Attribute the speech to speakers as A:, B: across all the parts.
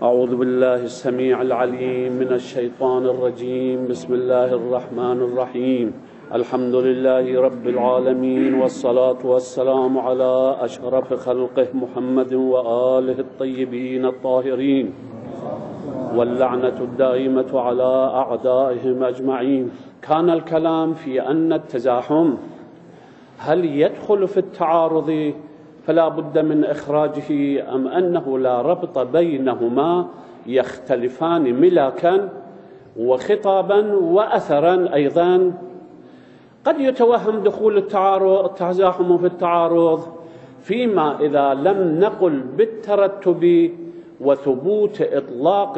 A: أعوذ بالله السميع العليم من الشيطان الرجيم. بسم الله الرحمن الرحيم. الحمد لله رب العالمين، والصلاة والسلام على أشرف خلقه محمد وآله الطيبين الطاهرين، واللعنة الدائمة على أعدائهم أجمعين. كان الكلام في أن التزاحم هل يدخل في التعارض فلا بد من إخراجه، أم أنه لا ربط بينهما، يختلفان ملاكا وخطابا وأثرا أيضا. قد يتوهم دخول التزاحم في التعارض فيما إذا لم نقل بالترتب وثبوت إطلاق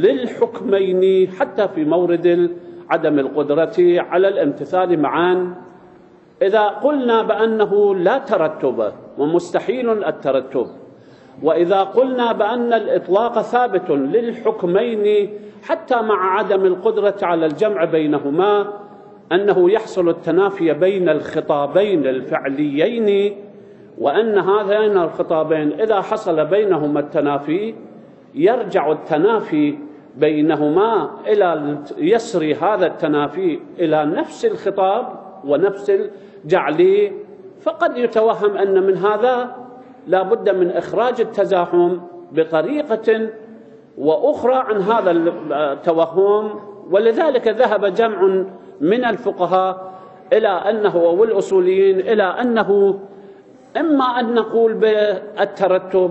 A: للحكمين حتى في مورد عدم القدرة على الامتثال معا. إذا قلنا بأنه لا ترتب ومستحيل الترتب، وإذا قلنا بأن الإطلاق ثابت للحكمين حتى مع عدم القدرة على الجمع بينهما، أنه يحصل التنافي بين الخطابين الفعليين، وأن هذين الخطابين إذا حصل بينهما التنافي يرجع التنافي بينهما إلى يسري هذا التنافي إلى نفس الخطاب ونفس الجعل. فقد يتوهم أن من هذا لا بد من إخراج التزاحم بطريقة وأخرى عن هذا التوهم. ولذلك ذهب جمع من الفقهاء إلى أنه والأصوليين إلى أنه إما أن نقول بالترتب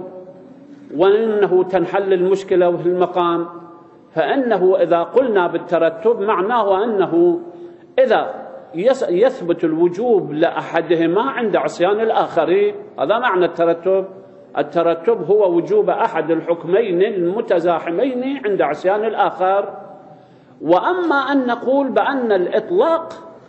A: وأنه تنحل المشكلة وفي المقام، فإنه إذا قلنا بالترتب معناه أنه إذا يثبت الوجوب لأحدهما عند عصيان الآخر، هذا معنى الترتب. الترتب هو وجوب أحد الحكمين المتزاحمين عند عصيان الآخر. وأما أن نقول بأن الإطلاق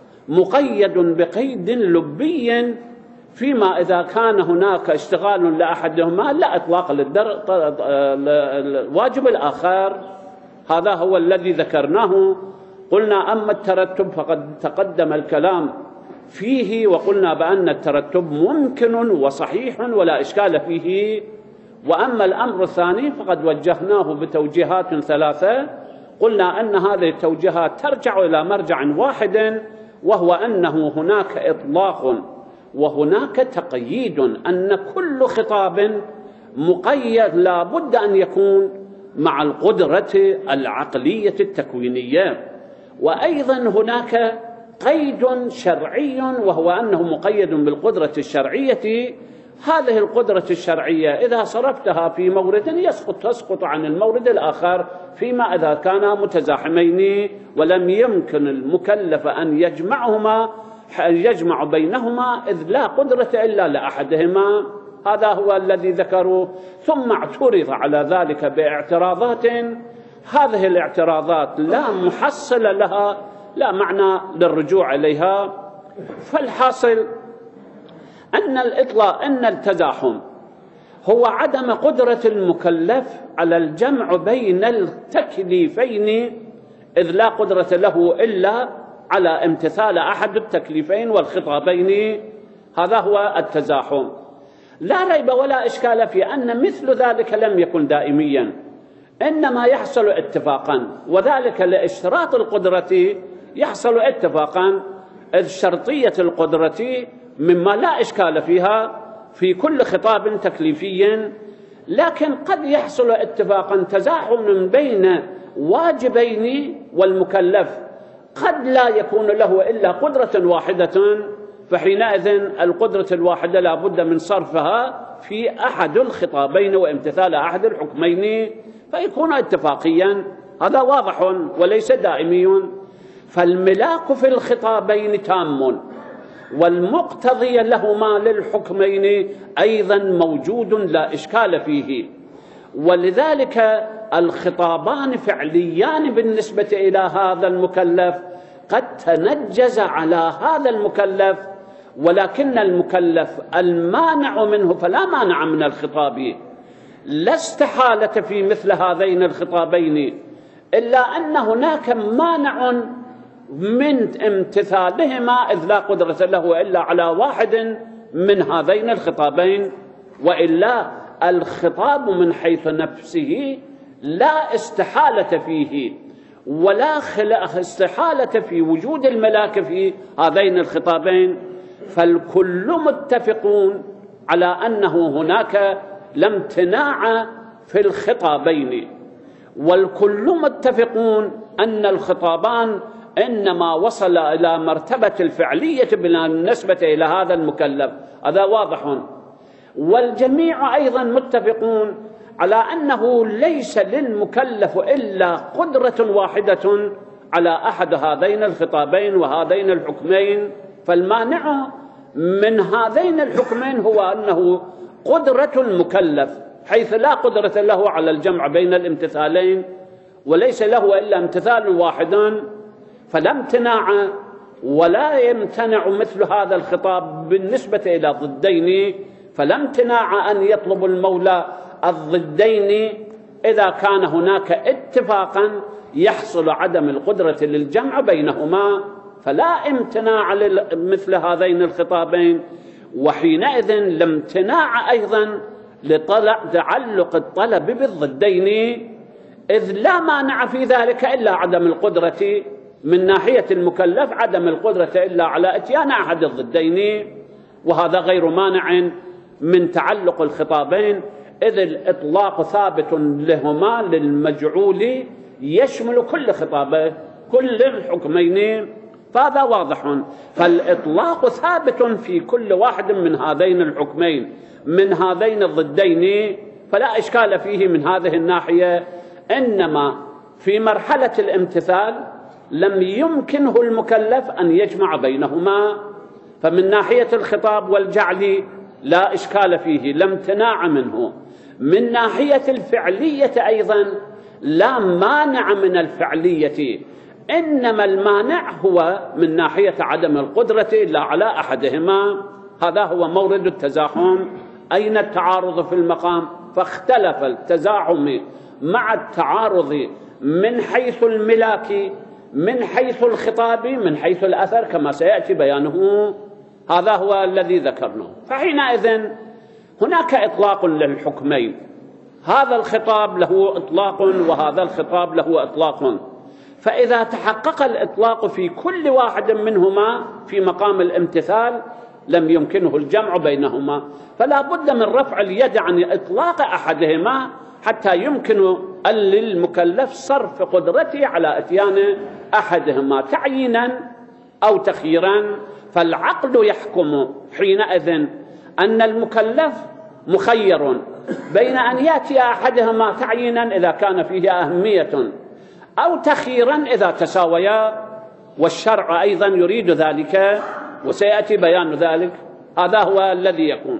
A: مقيد بقيد لبي فيما إذا كان هناك اشتغال لأحدهما لا إطلاق للواجب الآخر، هذا هو الذي ذكرناه. قلنا أما الترتب فقد تقدم الكلام فيه، وقلنا بأن الترتب ممكن وصحيح ولا إشكال فيه. وأما الأمر الثاني فقد وجهناه بتوجيهات ثلاثة، قلنا أن هذه التوجيهات ترجع إلى مرجع واحد، وهو أنه هناك إطلاق وهناك تقييد، أن كل خطاب مقيد لا بد أن يكون مع القدرة العقلية التكوينية. وأيضا هناك قيد شرعي، وهو أنه مقيد بالقدرة الشرعية. هذه القدرة الشرعية إذا صرفتها في مورد تسقط عن المورد الآخر فيما إذا كانا متزاحمين ولم يمكن المكلف أن يجمع بينهما، إذ لا قدرة إلا لأحدهما. هذا هو الذي ذكروه. ثم اعترض على ذلك باعتراضات، هذه الاعتراضات لا محصل لها، لا معنى للرجوع إليها. فالحاصل أن التزاحم هو عدم قدرة المكلف على الجمع بين التكليفين، إذ لا قدرة له إلا على امتثال أحد التكليفين والخطابين. هذا هو التزاحم. لا ريب ولا إشكال في أن مثل ذلك لم يكن دائميا، إنما يحصل اتفاقا، وذلك لإشراط القدرة يحصل اتفاقا، إذ شرطية القدرة مما لا إشكال فيها في كل خطاب تكليفي. لكن قد يحصل اتفاقا تزاحم بين واجبين، والمكلف قد لا يكون له إلا قدرة واحدة، فحينئذ القدرة الواحدة لا بد من صرفها في أحد الخطابين وامتثال أحد الحكمين، فيكون اتفاقيا. هذا واضح وليس دائمي. فالملاك في الخطابين تام، والمقتضي لهما للحكمين أيضا موجود لا إشكال فيه. ولذلك الخطابان فعليان بالنسبة إلى هذا المكلف، قد تنجز على هذا المكلف، ولكن المكلف المانع منه فلا مانع من الخطاب. لا استحالة في مثل هذين الخطابين، إلا أن هناك مانع من امتثالهما، إذ لا قدرة له إلا على واحد من هذين الخطابين. وإلا الخطاب من حيث نفسه لا استحالة فيه ولا استحالة في وجود الملاك في هذين الخطابين، فالكل متفقون على أنه هناك لا امتناع في الخطابين، والكل متفقون أن الخطابان إنما وصل إلى مرتبة الفعلية بالنسبة إلى هذا المكلف، هذا واضح. والجميع أيضا متفقون على أنه ليس للمكلف إلا قدرة واحدة على أحد هذين الخطابين وهذين الحكمين، فالمانع من هذين الحكمين هو أنه قدرة المكلف، حيث لا قدرة له على الجمع بين الامتثالين وليس له إلا امتثال واحد، فلا امتناع ولا يمتنع مثل هذا الخطاب بالنسبة إلى ضدين، فلا امتناع أن يطلب المولى الضدين إذا كان هناك اتفاقا يحصل عدم القدرة للجمع بينهما، فلا امتناع مثل هذين الخطابين. وحينئذ لا امتناع أيضا لتعلق الطلب بالضدين، إذ لا مانع في ذلك إلا عدم القدرة من ناحية المكلف، عدم القدرة إلا على إتيان أحد الضدين، وهذا غير مانع من تعلق الخطابين، إذ الإطلاق ثابت لهما للمجعول يشمل كل خطابه كل الحكمين، فهذا واضح. فالإطلاق ثابت في كل واحد من هذين الحكمين من هذين الضدين، فلا إشكال فيه من هذه الناحية. إنما في مرحلة الامتثال لم يمكنه المكلف أن يجمع بينهما، فمن ناحية الخطاب والجعل لا إشكال فيه، لا امتناع منه. من ناحية الفعلية أيضا لا مانع من الفعلية، إنما المانع هو من ناحية عدم القدرة إلا على أحدهما، هذا هو مورد التزاحم. أين التعارض في المقام؟ فاختلف التزاحم مع التعارض من حيث الملاك، من حيث الخطاب، من حيث الأثر، كما سيأتي بيانه، هذا هو الذي ذكرناه. فحينئذ هناك إطلاق للحكمين، هذا الخطاب له إطلاق وهذا الخطاب له إطلاق، فإذا تحقق الإطلاق في كل واحد منهما في مقام الامتثال لم يمكنه الجمع بينهما، فلا بد من رفع اليد عن إطلاق أحدهما حتى يمكن للمكلف صرف قدرته على إتيان أحدهما تعيينا أو تخييرا. فالعقل يحكم حينئذ أن المكلف مخير بين أن يأتي أحدهما تعيينا إذا كان فيه أهمية أو تخييرا إذا تساويا، والشرع أيضا يريد ذلك وسيأتي بيان ذلك، هذا هو الذي يكون.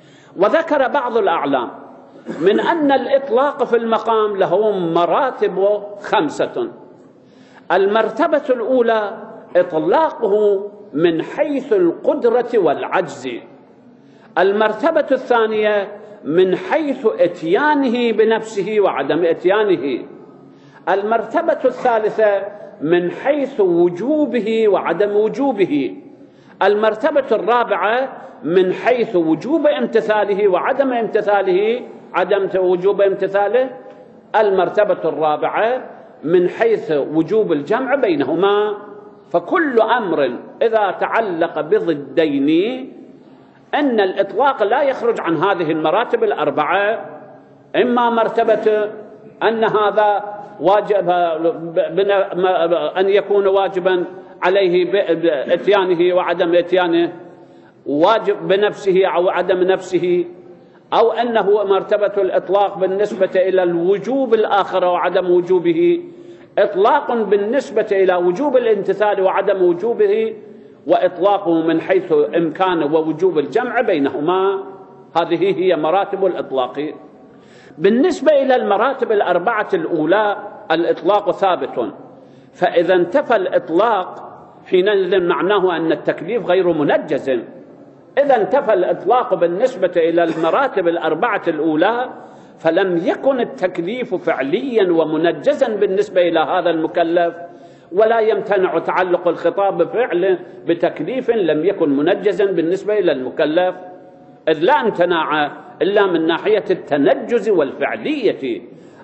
A: وذكر بعض الأعلام من أن الإطلاق في المقام له مراتب 5. المرتبة الأولى إطلاقه من حيث القدرة والعجز، المرتبة الثانية من حيث إتيانه بنفسه وعدم إتيانه، المرتبة الثالثة من حيث وجوبه وعدم وجوبه، المرتبة الرابعة من حيث وجوب امتثاله وعدم امتثاله، عدم وجوب امتثاله، المرتبة الرابعة من حيث وجوب الجمع بينهما. فكل أمر إذا تعلق بضدين أن الإطلاق لا يخرج عن هذه المراتب الأربعة، إما مرتبة أن هذا واجب أن يكون واجبا عليه بإتيانه وعدم إتيانه، واجب بنفسه أو عدم نفسه، أو أنه مرتبة الإطلاق بالنسبة إلى الوجوب الآخر وعدم وجوبه، إطلاق بالنسبة إلى وجوب الامتثال وعدم وجوبه، وإطلاقه من حيث إمكان ووجوب الجمع بينهما. هذه هي مراتب الإطلاق. بالنسبة إلى المراتب الأربعة الأولى الإطلاق ثابت، فإذا انتفى الإطلاق حينئذ معناه أن التكليف غير منجز. إذا انتفى الإطلاق بالنسبة إلى المراتب الأربعة الأولى فلم يكن التكليف فعليا ومنجزا بالنسبة إلى هذا المكلف، ولا يمتنع تعلق الخطاب بفعل بتكليف لم يكن منجزا بالنسبة إلى المكلف، إذ لا امتناع إلا من ناحية التنجز والفعلية.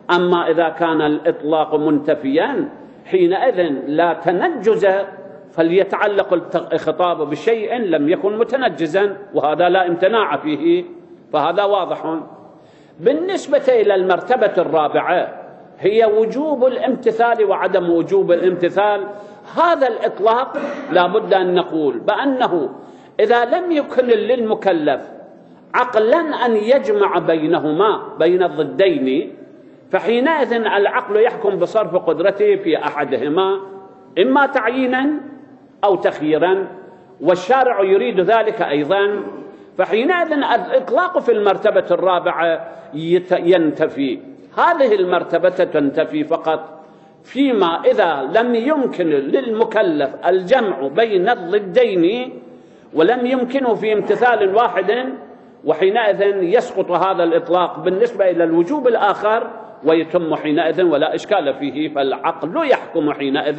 A: أما إذا كان الإطلاق منتفيا حينئذ لا تنجز، فليتعلق الخطاب بشيء لم يكن متنجزا، وهذا لا امتناع فيه، فهذا واضح. بالنسبة إلى المرتبة الرابعة هي وجوب الامتثال وعدم وجوب الامتثال، هذا الإطلاق لا بد أن نقول بأنه إذا لم يكن للمكلف عقلا أن يجمع بينهما بين الضدين، فحينئذ العقل يحكم بصرف قدرته في أحدهما إما تعيينا أو تخييرا، والشارع يريد ذلك أيضا، فحينئذ الإطلاق في المرتبة الرابعة ينتفي. هذه المرتبة تنتفي فقط فيما إذا لم يمكن للمكلف الجمع بين الضدين ولم يمكنه في امتثال واحد، وحينئذ يسقط هذا الإطلاق بالنسبة إلى الوجوب الآخر ويتم حينئذ ولا إشكال فيه، فالعقل يحكم حينئذ.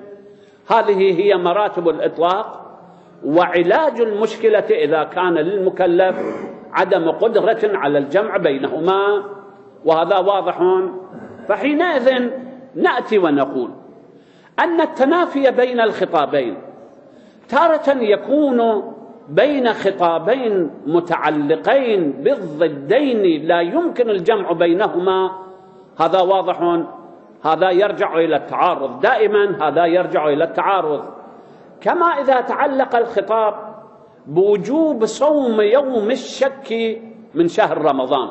A: هذه هي مراتب الإطلاق وعلاج المشكلة إذا كان للمكلف عدم قدرة على الجمع بينهما، وهذا واضح. فحينئذ نأتي ونقول أن التنافي بين الخطابين تارة يكون بين خطابين متعلقين بالضدين لا يمكن الجمع بينهما، هذا واضح، هذا يرجع إلى التعارض دائما، هذا يرجع إلى التعارض. كما إذا تعلق الخطاب بوجوب صوم يوم الشك من شهر رمضان،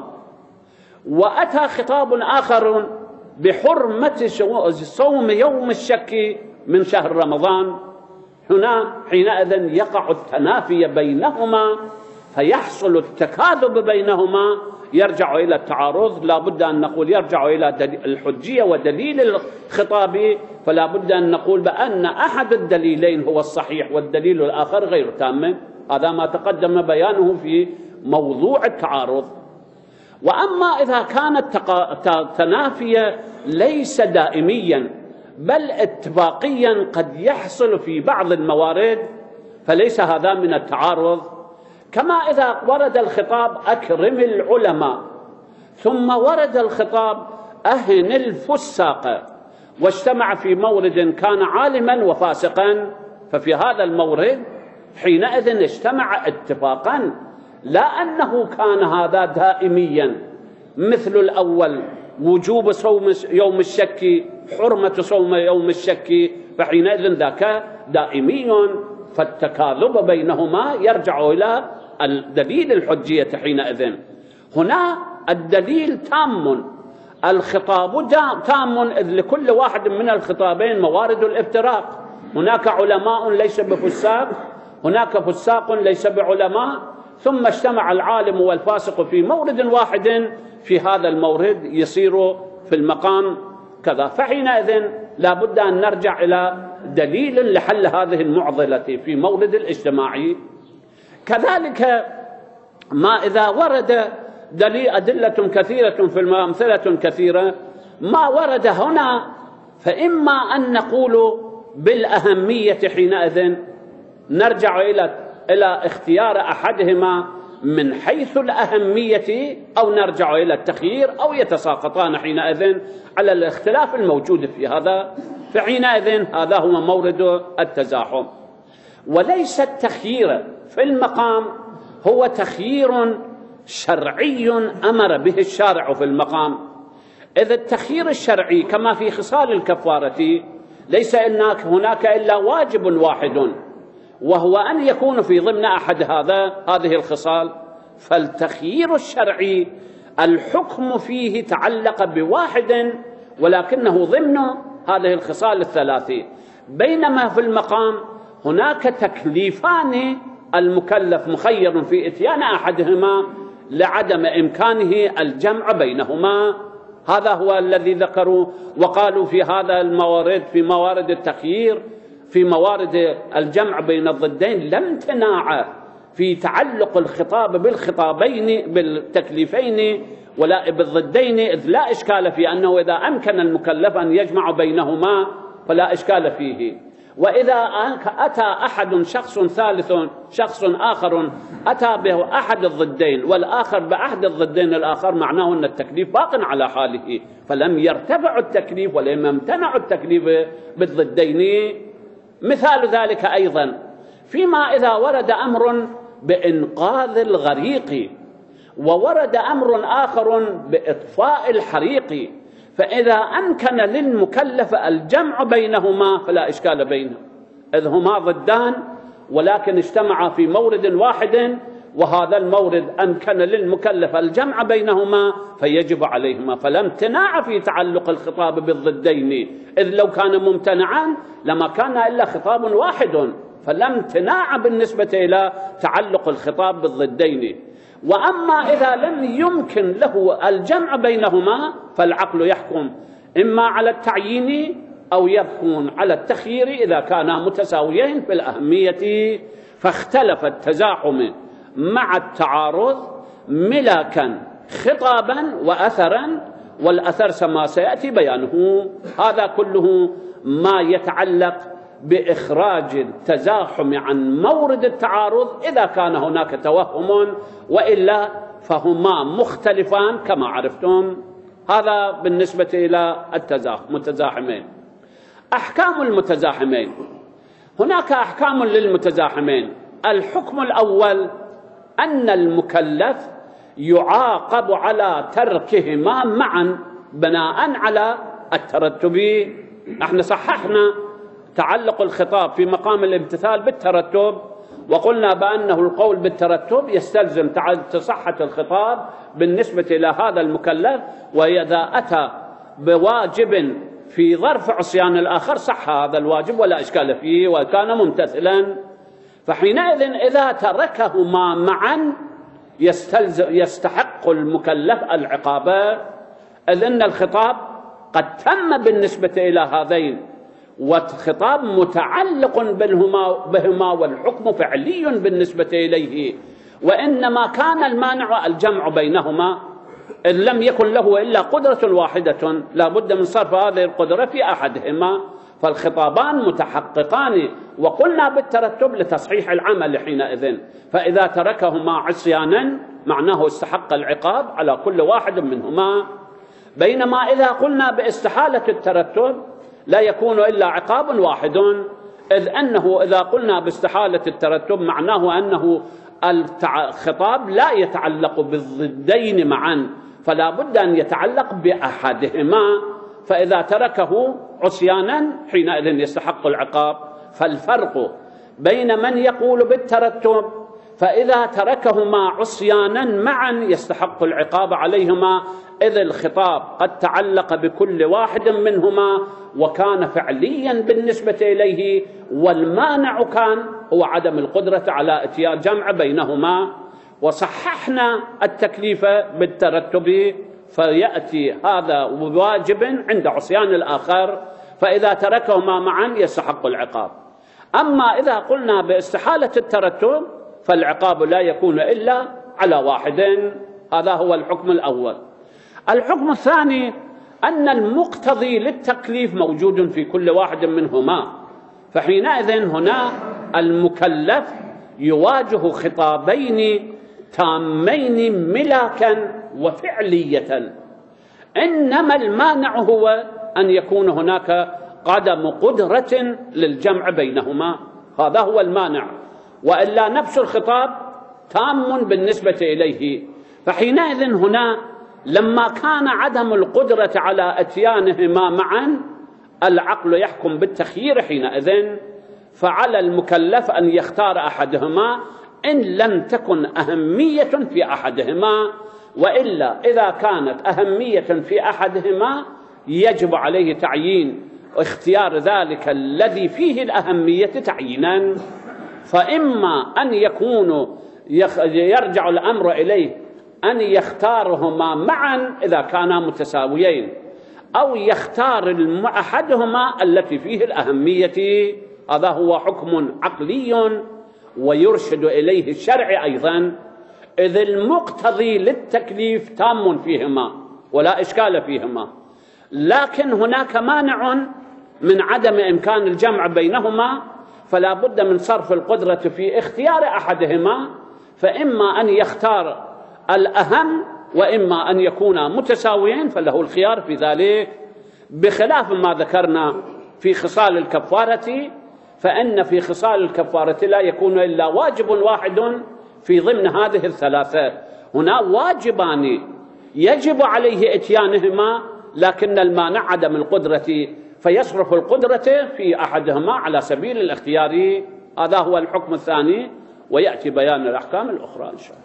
A: وأتى خطاب آخر بحرمة صوم يوم الشك من شهر رمضان، هنا حينئذ يقع التنافي بينهما فيحصل التكاذب بينهما، يرجع إلى التعارض. لا بد أن نقول يرجع إلى الحجية ودليل الخطاب، فلا بد أن نقول بأن أحد الدليلين هو الصحيح والدليل الآخر غير تام، هذا ما تقدم بيانه في موضوع التعارض. وأما إذا كان التنافي ليس دائميا بل اتفاقيا قد يحصل في بعض الموارد، فليس هذا من التعارض. كما إذا ورد الخطاب أكرم العلماء ثم ورد الخطاب أهن الفساق، واجتمع في مورد كان عالما وفاسقا، ففي هذا المورد حينئذ اجتمع اتفاقا، لا أنه كان هذا دائميا مثل الأول وجوب صوم يوم الشك، حرمة صوم يوم الشك، فحينئذ ذاك دائمي، فالتكاذب بينهما يرجع إلى الدليل الحجية حينئذ. هنا الدليل تام، الخطاب تام، إذ لكل واحد من الخطابين موارد الافتراق، هناك علماء ليس بفساق، هناك فساق ليس بعلماء، ثم اجتمع العالم والفاسق في مورد واحد، في هذا المورد يصير في المقام كذا، فحينئذ لا بد أن نرجع إلى دليل لحل هذه المعضلة في مورد الاجتماع. كذلك ما إذا ورد أدلة كثيرة في أمثلة كثيرة، ما ورد هنا فإما أن نقول بالأهمية، حينئذ نرجع إلى اختيار أحدهما من حيث الأهمية، أو نرجع إلى التخيير، أو يتساقطان حينئذ على الاختلاف الموجود في هذا، فحينئذ هذا هو مورد التزاحم. وليس التخيير في المقام هو تخيير شرعي أمر به الشارع في المقام، إذ التخيير الشرعي كما في خصال الكفارة ليس هناك إلا واجب واحد، وهو أن يكون في ضمن أحد هذه الخصال، فالتخيير الشرعي الحكم فيه تعلق بواحد ولكنه ضمن هذه الخصال الثلاث، بينما في المقام هناك تكليفان، المكلف مخير في إتيان أحدهما لعدم إمكانه الجمع بينهما، هذا هو الذي ذكروا وقالوا في هذا الموارد، في موارد التخيير، في موارد الجمع بين الضدين لا امتناع في تعلق الخطاب بالخطابين بالتكليفين ولا بالضدين، إذ لا إشكال في أنه إذا أمكن المكلف أن يجمع بينهما فلا إشكال فيه. وإذا أتى أحد شخص آخر أتى بأحد الضدين والآخر بأحد الضدين الآخر، معناه أن التكليف باق على حاله، فلم يرتفع التكليف ولم يمتنع التكليف بالضدين. مثال ذلك أيضا فيما إذا ورد أمر بإنقاذ الغريق وورد أمر آخر بإطفاء الحريق، فإذا أمكن للمكلف الجمع بينهما فلا إشكال بينهم، إذ هما ضدان ولكن اجتمعا في مورد واحد، وهذا المورد أمكن للمكلف الجمع بينهما فيجب عليهما، فلا امتناع في تعلق الخطاب بالضدين، إذ لو كان ممتنعا لما كان إلا خطاب واحد، فلا امتناع بالنسبة إلى تعلق الخطاب بالضدين. وأما إذا لم يمكن له الجمع بينهما فالعقل يحكم إما على التعيين أو يكون على التخيير إذا كانا متساويين في الأهمية، فاختلف التزاحم مع التعارض ملاكا خطابا وأثرا، والأثر ما سيأتي بيانه. هذا كله ما يتعلق بإخراج التزاحم عن مورد التعارض إذا كان هناك توهم، وإلا فهما مختلفان كما عرفتم. هذا بالنسبة إلى المتزاحمين. أحكام المتزاحمين، هناك أحكام للمتزاحمين. الحكم الأول أن المكلف يعاقب على تركهما معا بناء على الترتب. نحن صححنا تعلق الخطاب في مقام الامتثال بالترتب، وقلنا بأنه القول بالترتب يستلزم صحة الخطاب بالنسبة إلى هذا المكلف، وإذا أتى بواجب في ظرف عصيان الآخر صح هذا الواجب ولا إشكال فيه وكان ممتثلا، فحينئذ إذا تركهما معا يستحق المكلف العقاب، إذ أن الخطاب قد تم بالنسبة إلى هذين، والخطاب متعلق بهما والحكم فعلي بالنسبة إليه، وإنما كان المانع الجمع بينهما، إذ لم يكن له إلا قدرة واحدة لا بد من صرف هذه القدرة في أحدهما، فالخطابان متحققان، وقلنا بالترتب لتصحيح العمل حينئذ، فإذا تركهما عصيانا معناه استحق العقاب على كل واحد منهما، بينما إذا قلنا باستحالة الترتب لا يكون إلا عقاب واحد، إذ أنه إذا قلنا باستحالة الترتب معناه أنه الخطاب لا يتعلق بالضدين معا، فلا بد أن يتعلق بأحدهما، فإذا تركه عصيانا حينئذ يستحق العقاب. فالفرق بين من يقول بالترتب فإذا تركهما عصيانا معا يستحق العقاب عليهما، إذ الخطاب قد تعلق بكل واحد منهما وكان فعليا بالنسبة إليه، والمانع كان هو عدم القدرة على اتيان جمع بينهما. وصححنا التكليف بالترتب، فيأتي هذا واجب عند عصيان الآخر، فإذا تركهما معا يستحق العقاب. أما إذا قلنا باستحالة الترتب فالعقاب لا يكون إلا على واحد. هذا هو الحكم الأول. الحكم الثاني أن المقتضي للتكليف موجود في كل واحد منهما، فحينئذ هنا المكلف يواجه خطابين تامين ملاكا وفعلية، إنما المانع هو أن يكون هناك عدم قدرة للجمع بينهما، هذا هو المانع، وإلا نفس الخطاب تام بالنسبة إليه. فحينئذ هنا لما كان عدم القدرة على اتيانهما معا العقل يحكم بالتخيير حينئذ، فعلى المكلف أن يختار أحدهما إن لم تكن أهمية في أحدهما، وإلا إذا كانت أهمية في أحدهما يجب عليه تعيين واختيار ذلك الذي فيه الأهمية تعيينا. فإما أن يكون يرجع الأمر إليه أن يختارهما معا إذا كانا متساويين، أو يختار أحدهما التي فيه الأهمية. هذا هو حكم عقلي ويرشد إليه الشرع أيضا، إذ المقتضي للتكليف تام فيهما ولا إشكال فيهما، لكن هناك مانع من عدم إمكان الجمع بينهما، فلا بد من صرف القدرة في اختيار أحدهما، فإما أن يختار الأهم وإما أن يكونا متساويين، فله الخيار في ذلك، بخلاف ما ذكرنا في خصال الكفارة، فإن في خصال الكفارة لا يكون إلا واجب واحد في ضمن هذه الثلاثة. هنا واجبان يجب عليه إتيانهما، لكن المانع عدم القدرة، فيصرف القدرة في أحدهما على سبيل الاختيار. هذا هو الحكم الثاني، ويأتي بيان الأحكام الأخرى إن شاء الله.